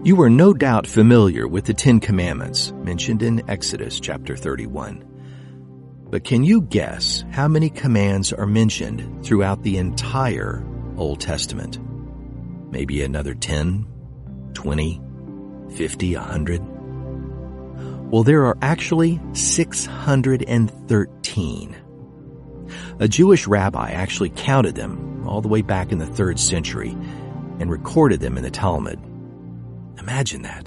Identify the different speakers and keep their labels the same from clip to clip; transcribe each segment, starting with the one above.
Speaker 1: You are no doubt familiar with the 10 Commandments mentioned in Exodus chapter 31. But can you guess how many commands are mentioned throughout the entire Old Testament? Maybe another 10, 20, 50, 100? Well, there are actually 613. A Jewish rabbi actually counted them all the way back in the 3rd century and recorded them in the Talmud. Imagine that.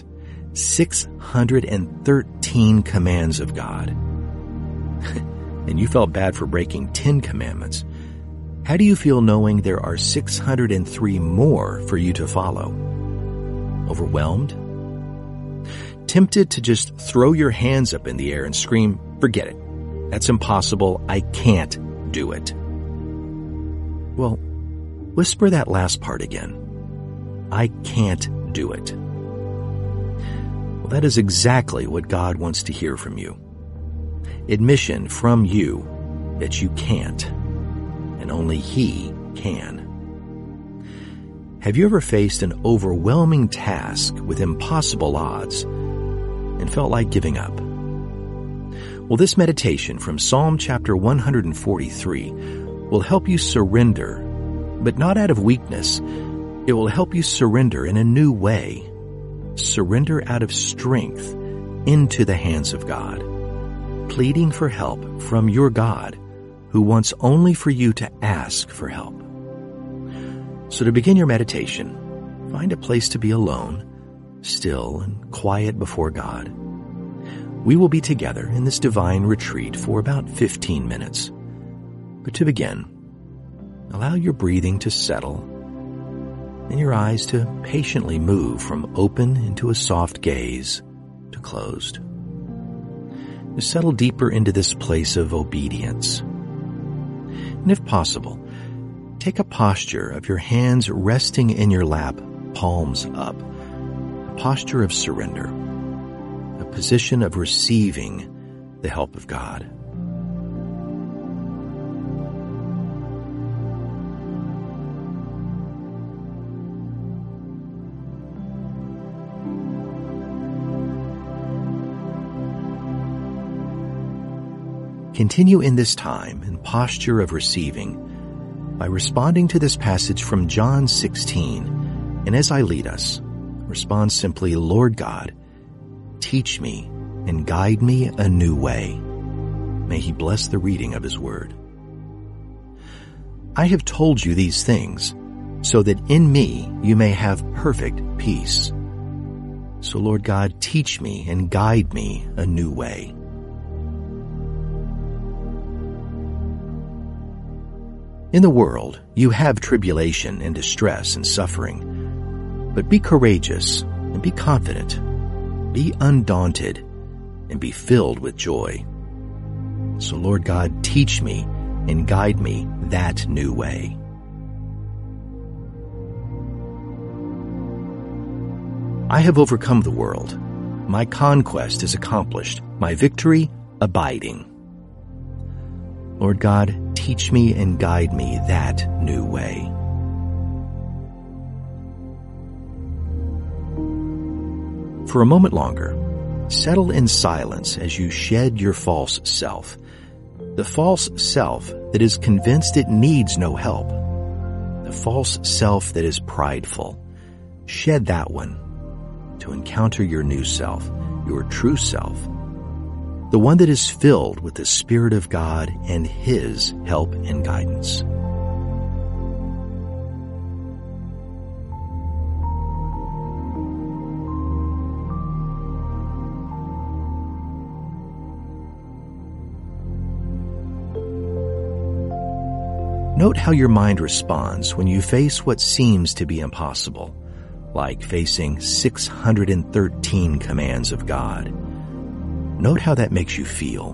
Speaker 1: 613 commands of God. And you felt bad for breaking 10 commandments. How do you feel knowing there are 603 more for you to follow? Overwhelmed? Tempted to just throw your hands up in the air and scream, "Forget it. That's impossible. I can't do it." Well, whisper that last part again. I can't do it. Well, that is exactly what God wants to hear from you. Admission from you that you can't, and only He can. Have you ever faced an overwhelming task with impossible odds and felt like giving up? Well, this meditation from Psalm chapter 143 will help you surrender, but not out of weakness. It will help you surrender in a new way. Surrender out of strength into the hands of God, pleading for help from your God, who wants only for you to ask for help. So to begin your meditation, find a place to be alone, still and quiet before God. We will be together in this divine retreat for about 15 minutes. But to begin, allow your breathing to settle and your eyes to patiently move from open into a soft gaze to closed. To settle deeper into this place of obedience. And if possible, take a posture of your hands resting in your lap, palms up, a posture of surrender, a position of receiving the help of God. Continue in this time in posture of receiving by responding to this passage from John 16, and as I lead us, respond simply, "Lord God, teach me and guide me a new way." May He bless the reading of His word. I have told you these things so that in me you may have perfect peace. So Lord God, teach me and guide me a new way. In the world, you have tribulation and distress and suffering. But be courageous and be confident. Be undaunted and be filled with joy. So Lord God, teach me and guide me that new way. I have overcome the world. My conquest is accomplished. My victory abiding. Lord God, teach me and guide me that new way. For a moment longer, settle in silence as you shed your false self. The false self that is convinced it needs no help. The false self that is prideful. Shed that one to encounter your new self, your true self. The one that is filled with the Spirit of God and His help and guidance. Note how your mind responds when you face what seems to be impossible, like facing 613 commands of God. Note how that makes you feel.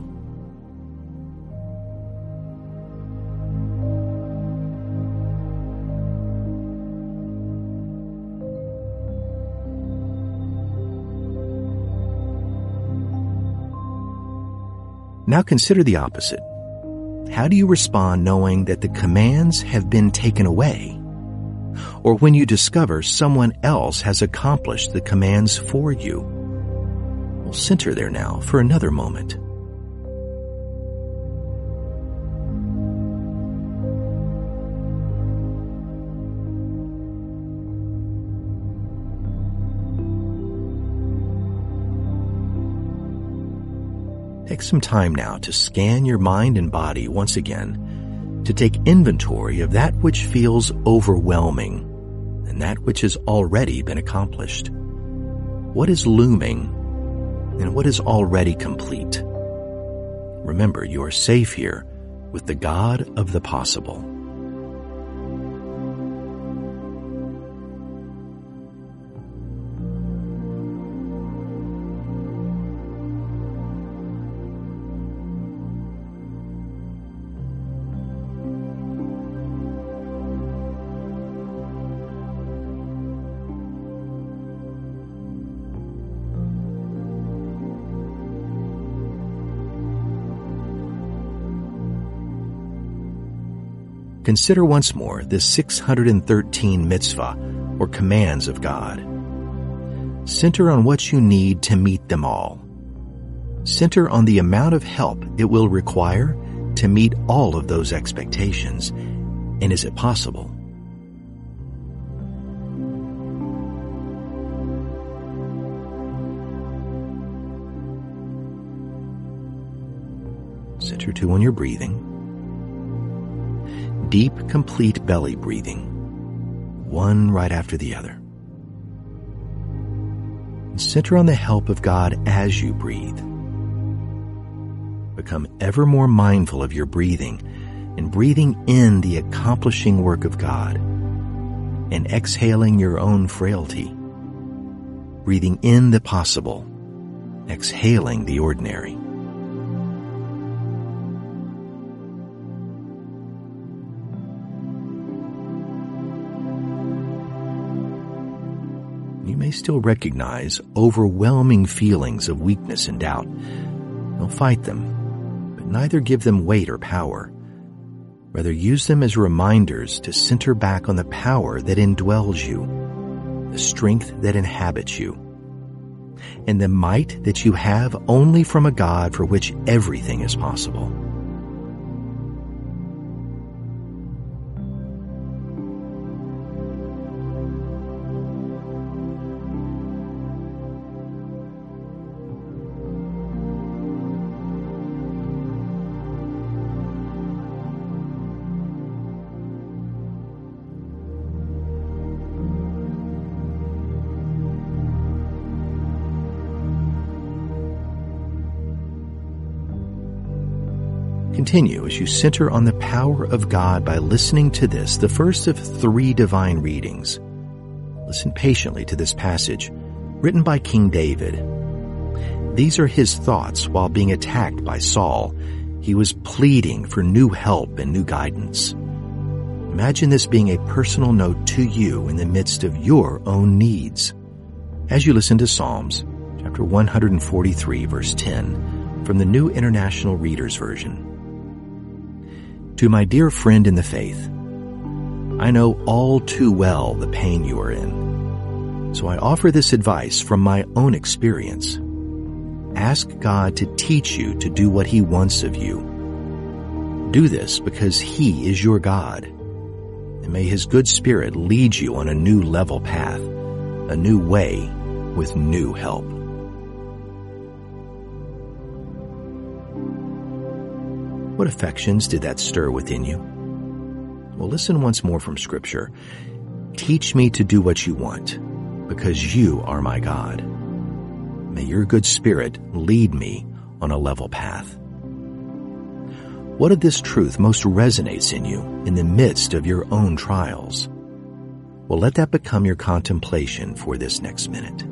Speaker 1: Now consider the opposite. How do you respond knowing that the commands have been taken away? or when you discover someone else has accomplished the commands for you. We'll center there now for another moment. Take some time now to scan your mind and body once again, to take inventory of that which feels overwhelming and that which has already been accomplished. What is looming and what is already complete? Remember, you are safe here with the God of the possible. Consider once more the 613 mitzvah, or commands of God. Center on what you need to meet them all. Center on the amount of help it will require to meet all of those expectations. And is it possible? Center too on your breathing. Deep, complete belly breathing, one right after the other. Center on the help of God as you breathe. Become ever more mindful of your breathing and breathing in the accomplishing work of God and exhaling your own frailty. Breathing in the possible, exhaling the ordinary. You may still recognize overwhelming feelings of weakness and doubt. Don't fight them, but neither give them weight or power. Rather, use them as reminders to center back on the power that indwells you, the strength that inhabits you, and the might that you have only from a God for which everything is possible. Continue as you center on the power of God by listening to this, the first of 3 divine readings. Listen patiently to this passage, written by King David. These are his thoughts while being attacked by Saul. He was pleading for new help and new guidance. Imagine this being a personal note to you in the midst of your own needs. As you listen to Psalms, chapter 143, verse 10, from the New International Reader's Version. To my dear friend in the faith, I know all too well the pain you are in. So I offer this advice from my own experience. Ask God to teach you to do what He wants of you. Do this because He is your God. And may His good Spirit lead you on a new level path, a new way with new help. What affections did that stir within you? Well, listen once more from Scripture. Teach me to do what you want, because you are my God. May your good Spirit lead me on a level path. What of this truth most resonates in you in the midst of your own trials? Well, let that become your contemplation for this next minute.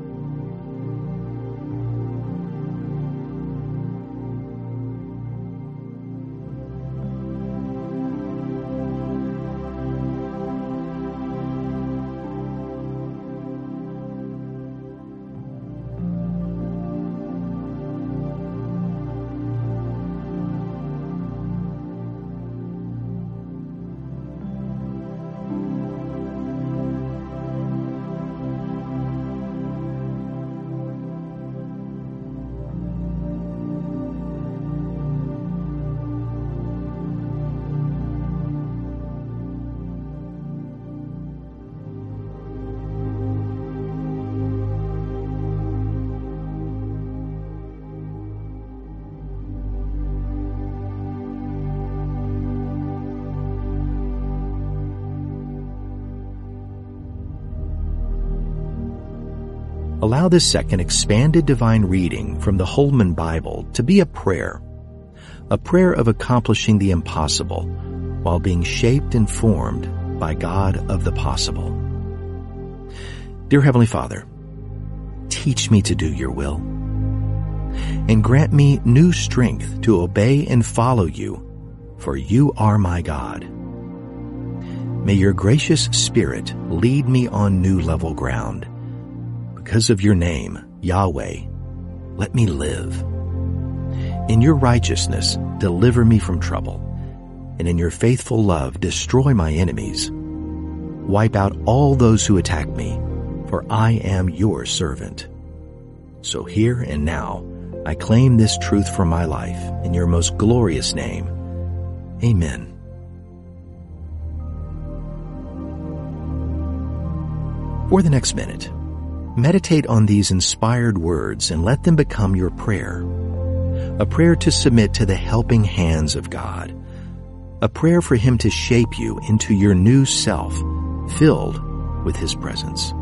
Speaker 1: Allow this second expanded divine reading from the Holman Bible to be a prayer of accomplishing the impossible while being shaped and formed by God of the possible. Dear Heavenly Father, teach me to do your will and grant me new strength to obey and follow you, for you are my God. May your gracious Spirit lead me on new level ground. Because of your name, Yahweh, let me live. In your righteousness, deliver me from trouble, and in your faithful love, destroy my enemies. Wipe out all those who attack me, for I am your servant. So here and now, I claim this truth for my life in your most glorious name. Amen. For the next minute, meditate on these inspired words and let them become your prayer. A prayer to submit to the helping hands of God. A prayer for Him to shape you into your new self, filled with His presence.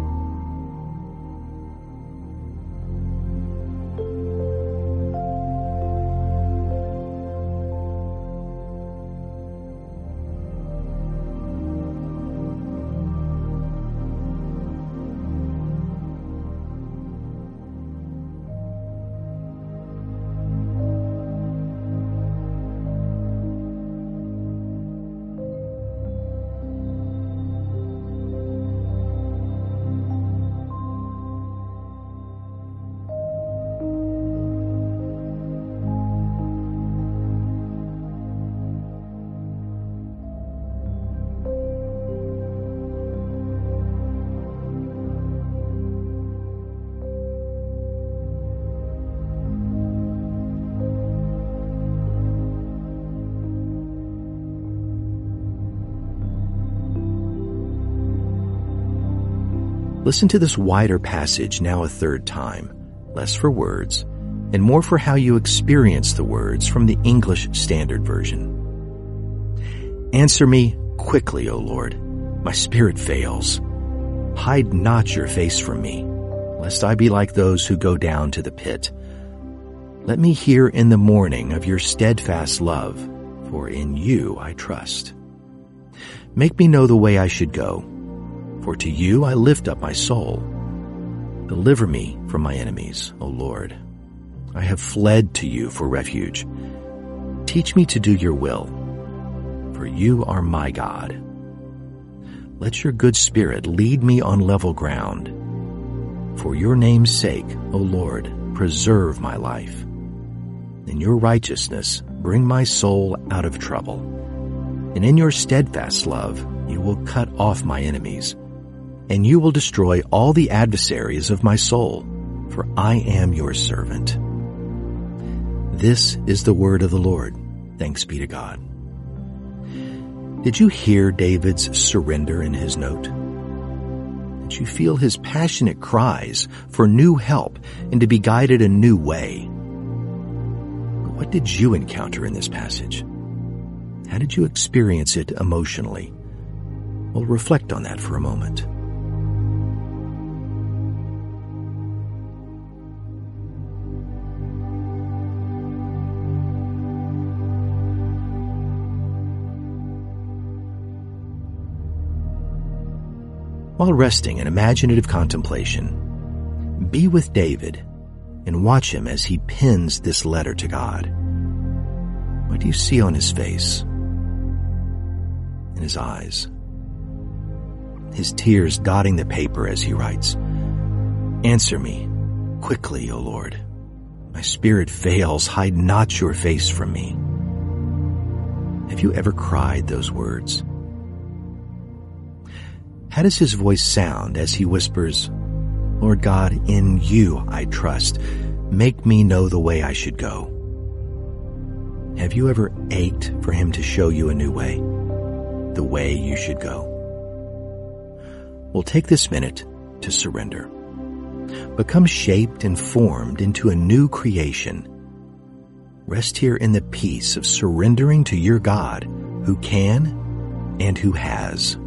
Speaker 1: Listen to this wider passage now a third time, less for words, and more for how you experience the words from the English Standard Version. Answer me quickly, O Lord. My spirit fails. Hide not your face from me, lest I be like those who go down to the pit. Let me hear in the morning of your steadfast love, for in you I trust. Make me know the way I should go, for to you I lift up my soul. Deliver me from my enemies, O Lord. I have fled to you for refuge. Teach me to do your will, for you are my God. Let your good spirit lead me on level ground. For your name's sake, O Lord, preserve my life. In your righteousness, bring my soul out of trouble. And in your steadfast love, you will cut off my enemies, and you will destroy all the adversaries of my soul, for I am your servant. This is the word of the Lord. Thanks be to God. Did you hear David's surrender in his note? Did you feel his passionate cries for new help and to be guided a new way? But what did you encounter in this passage? How did you experience it emotionally? Well, reflect on that for a moment. While resting in imaginative contemplation, be with David and watch him as he pens this letter to God. What do you see on his face? In his eyes? His tears dotting the paper as he writes, Answer me quickly, O Lord. My spirit fails. Hide not your face from me. Have you ever cried those words? How does his voice sound as he whispers, Lord God, in you I trust. Make me know the way I should go. Have you ever ached for him to show you a new way, the way you should go? Well, take this minute to surrender. Become shaped and formed into a new creation. Rest here in the peace of surrendering to your God who can and who has.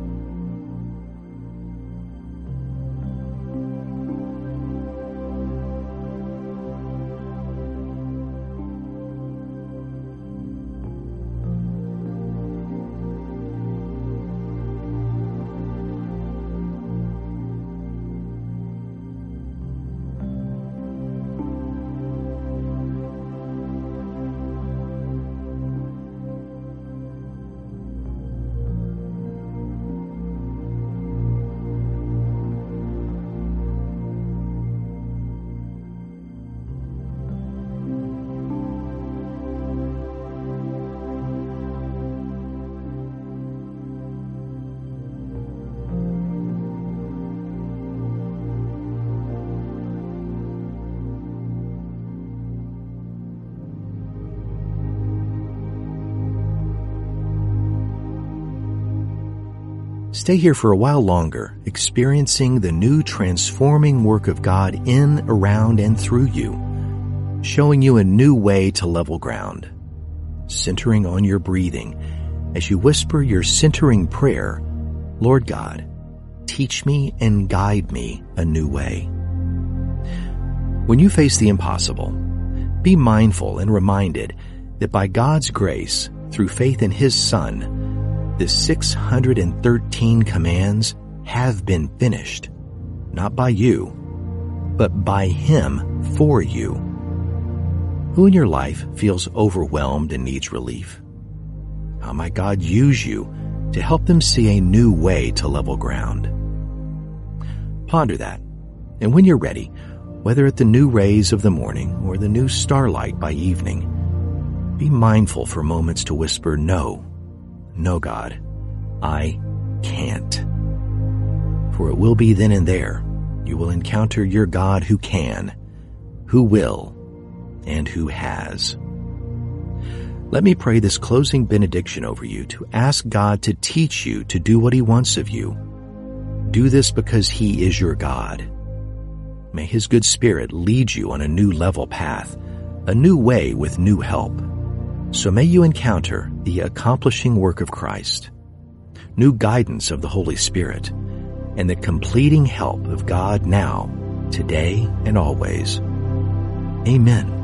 Speaker 1: Stay here for a while longer, experiencing the new transforming work of God in, around, and through you, showing you a new way to level ground, centering on your breathing as you whisper your centering prayer, Lord God, teach me and guide me a new way. When you face the impossible, be mindful and reminded that by God's grace, through faith in His Son, the 613 commands have been finished, not by you, but by Him for you. Who in your life feels overwhelmed and needs relief? How might God use you to help them see a new way to level ground? Ponder that, and when you're ready, whether at the new rays of the morning or the new starlight by evening, be mindful for moments to whisper, "No, no, God, I can't." For it will be then and there you will encounter your God who can, who will, and who has. Let me pray this closing benediction over you to ask God to teach you to do what He wants of you. Do this because He is your God. May His good Spirit lead you on a new level path, a new way with new help. So may you encounter the accomplishing work of Christ, new guidance of the Holy Spirit, and the completing help of God now, today, and always. Amen.